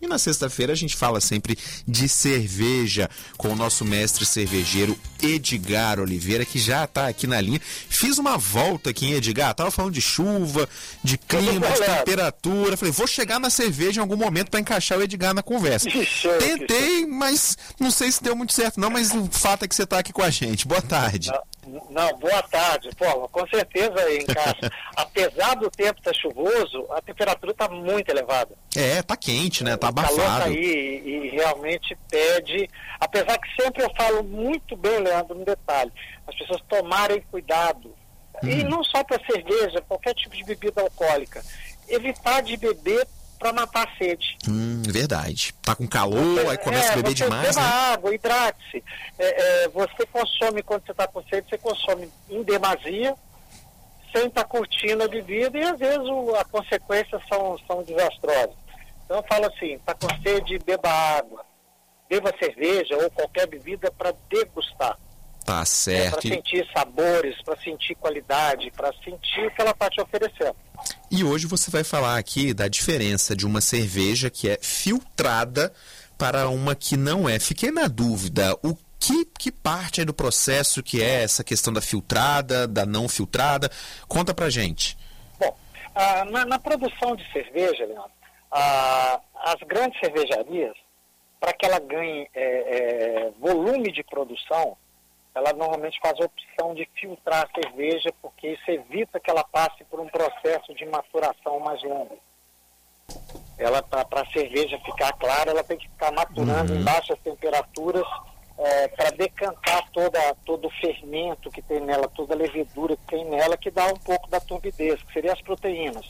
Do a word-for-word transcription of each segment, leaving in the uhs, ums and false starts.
E na sexta-feira a gente fala sempre de cerveja com o nosso mestre cervejeiro Edgar Oliveira, que já está aqui na linha. Fiz uma volta aqui, hein, Edgar? Tava falando de chuva, de clima, de temperatura. Falei, vou chegar na cerveja em algum momento para encaixar o Edgar na conversa. Tentei, mas não sei se deu muito certo não, mas o fato é que você está aqui com a gente. Boa tarde. Não, não boa tarde. Pô, com certeza encaixa. Apesar do tempo estar chuvoso, a temperatura está muito elevada. É, tá quente, né? Tá abafado. O calor tá aí e, e realmente pede, apesar que sempre eu falo muito bem, Leandro, um detalhe, as pessoas tomarem cuidado, hum. e não só para cerveja, qualquer tipo de bebida alcoólica, evitar de beber para matar a sede. Hum, verdade. Tá com calor, você, aí começa é, a beber você demais, beba né? água, hidrate-se. É, é, você consome, quando você está com sede, você consome em demasia, sem estar curtindo a bebida, e às vezes o, as consequências são, são desastrosas. Então eu falo assim, tá com sede, beba água, beba cerveja ou qualquer bebida para degustar. Tá certo. É, para sentir sabores, para sentir qualidade, para sentir o que ela está te oferecendo. E hoje você vai falar aqui da diferença de uma cerveja que é filtrada para uma que não é. Fiquei na dúvida, o que, que parte aí do processo que é essa questão da filtrada, da não filtrada? Conta pra gente. Bom, ah, na, na produção de cerveja, Leandro, ah, as grandes cervejarias, para que ela ganhe é, é, volume de produção, ela normalmente faz a opção de filtrar a cerveja, porque isso evita que ela passe por um processo de maturação mais longo. Ela, para a cerveja ficar clara, ela tem que ficar maturando uhum. em baixas temperaturas é, para decantar toda, todo o fermento que tem nela, toda a levedura que tem nela, que dá um pouco da turbidez, que seria as proteínas.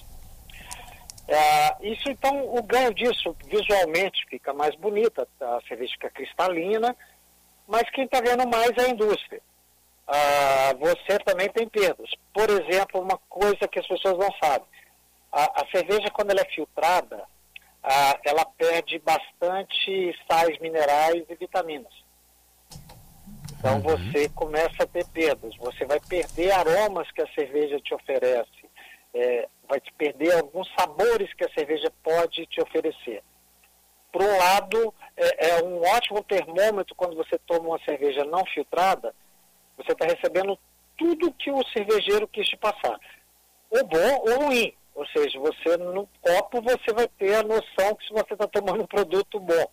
É, isso, então, o ganho disso, visualmente, fica mais bonita, a cerveja fica cristalina, mas quem está vendo mais é a indústria. Ah, você também tem perdas. Por exemplo, uma coisa que as pessoas não sabem. A, a cerveja, quando ela é filtrada, ah, ela perde bastante sais minerais e vitaminas. Então, uhum. você começa a ter perdas. Você vai perder aromas que a cerveja te oferece. É, vai te perder alguns sabores que a cerveja pode te oferecer. Por um lado, é, é um ótimo termômetro quando você toma uma cerveja não filtrada, você está recebendo tudo que o cervejeiro quis te passar. Ou bom ou ruim. Ou seja, você no copo você vai ter a noção que se você está tomando um produto bom.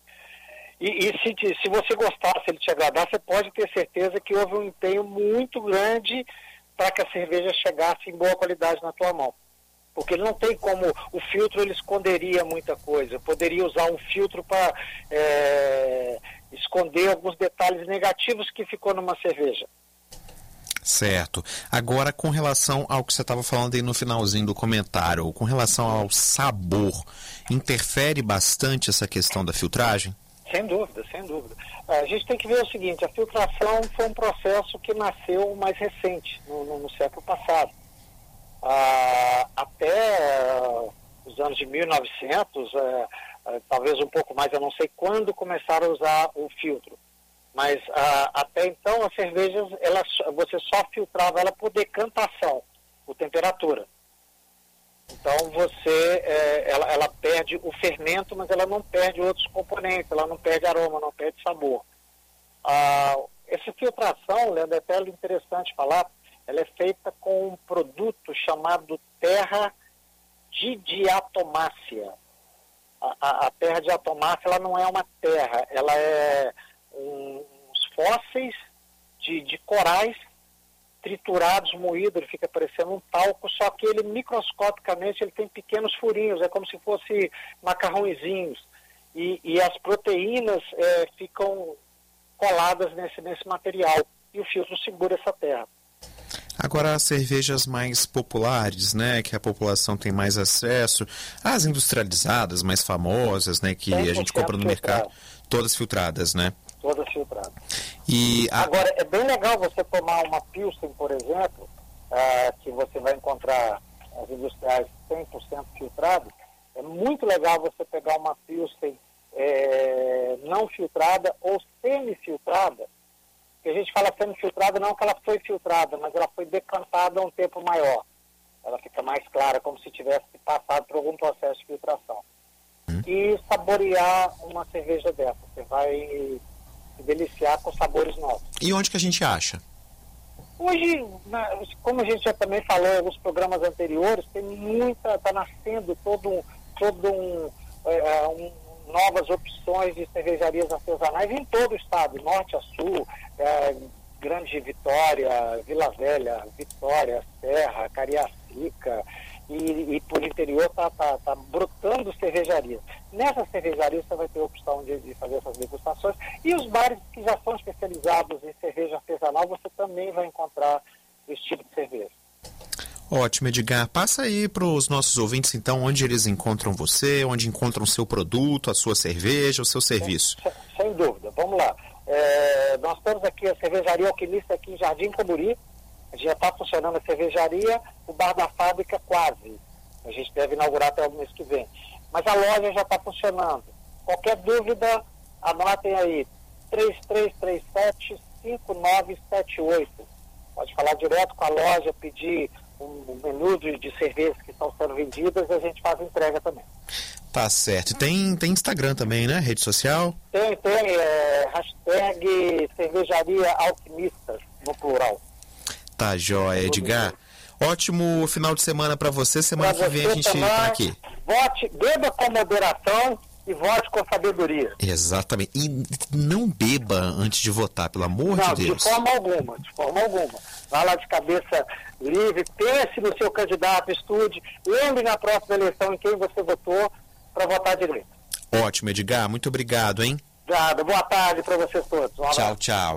E, e se, te, se você gostar, se ele te agradar, você pode ter certeza que houve um empenho muito grande para que a cerveja chegasse em boa qualidade na tua mão. Porque não tem como, o filtro ele esconderia muita coisa. Eu poderia usar um filtro para é, esconder alguns detalhes negativos que ficou numa cerveja. Certo. Agora, com relação ao que você estava falando aí no finalzinho do comentário, com relação ao sabor, interfere bastante essa questão da filtragem? Sem dúvida, sem dúvida. A gente tem que ver o seguinte, a filtração foi um processo que nasceu mais recente, no, no, no século passado. Ah, até uh, os anos de mil e novecentos, uh, uh, talvez um pouco mais, eu não sei quando começaram a usar o filtro, mas uh, até então as cervejas, ela, você só filtrava ela por decantação, por temperatura. Então você, eh, ela, ela perde o fermento, mas ela não perde outros componentes, ela não perde aroma, não perde sabor. Ah, essa filtração, Leandro, é até interessante falar, ela é feita com um produto chamado terra de diatomácea. A, a, a terra de diatomácea, ela não é uma terra, ela é um, uns fósseis de, de corais triturados, moídos, ele fica parecendo um talco, só que ele microscopicamente ele tem pequenos furinhos, é como se fosse macarrõezinhos. E, e as proteínas é, ficam coladas nesse, nesse material. E o filtro segura essa terra. Agora, as cervejas mais populares, né, que a população tem mais acesso, as industrializadas, mais famosas, né, que a gente compra no filtrado. mercado, todas filtradas, né? Todas filtradas. E a... Agora, é bem legal você tomar uma Pilsen, por exemplo, uh, que você vai encontrar as industriais cem por cento filtradas. É muito legal você pegar uma Pilsen é, não filtrada ou semi-filtrada. Que a gente fala semi-filtrada não que ela foi filtrada, mas ela foi decantada a um tempo maior. Ela fica mais clara, como se tivesse passado por algum processo de filtração. Hum. E saborear uma cerveja dessa. Você vai se deliciar com sabores novos. E onde que a gente acha? Hoje, na, como a gente já também falou em alguns programas anteriores, tem muita, está nascendo todo um, todo um, é, um, novas opções de cervejarias artesanais em todo o estado, norte a sul, é, Grande Vitória, Vila Velha, Vitória, Serra, Cariacica, e, e por interior está tá, tá brotando cervejarias. Nessas cervejarias você vai ter a opção de, de fazer essas degustações, e os bares que já são especializados em cerveja artesanal, você também vai encontrar esse tipo de cerveja. Ótimo, Edgar. Passa aí para os nossos ouvintes, então, onde eles encontram você, onde encontram o seu produto, a sua cerveja, o seu serviço. Sem, sem dúvida. Vamos lá. É, nós temos aqui a Cervejaria Alquimista aqui em Jardim Camburi. A gente já está funcionando a cervejaria, o Bar da Fábrica quase. A gente deve inaugurar até o mês que vem. Mas a loja já está funcionando. Qualquer dúvida, anotem aí, três três três sete, cinco nove sete oito. Pode falar direto com a loja, pedir um menu de, de cervejas que estão sendo vendidas e a gente faz a entrega também. Tá certo. Tem, tem Instagram também, né? Rede social? Tem, tem. É, hashtag Cervejaria Alquimistas, no plural. Tá, jóia, Edgar. Ótimo final de semana para você. Semana pra que vem a gente também, tá aqui. Vote, beba com moderação e vote com sabedoria. Exatamente. E não beba antes de votar, pelo amor não, de Deus. De forma alguma, de forma alguma. Vá lá de cabeça livre, pense no seu candidato, estude, lembre na próxima eleição em quem você votou para votar direito. Ótimo, Edgar. Muito obrigado, hein? Obrigado. Boa tarde para vocês todos. Um tchau, tchau.